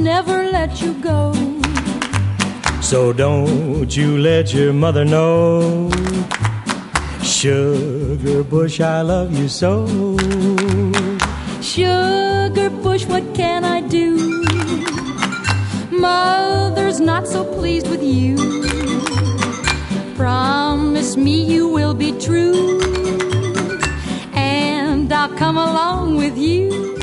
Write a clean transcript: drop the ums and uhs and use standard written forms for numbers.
never let you go. So don't you let your mother know, Sugar Bush, I love you so. Sugar Bush, what can I do? Mother's not so pleased with you. Promise me you will be true, and I'll come along with you.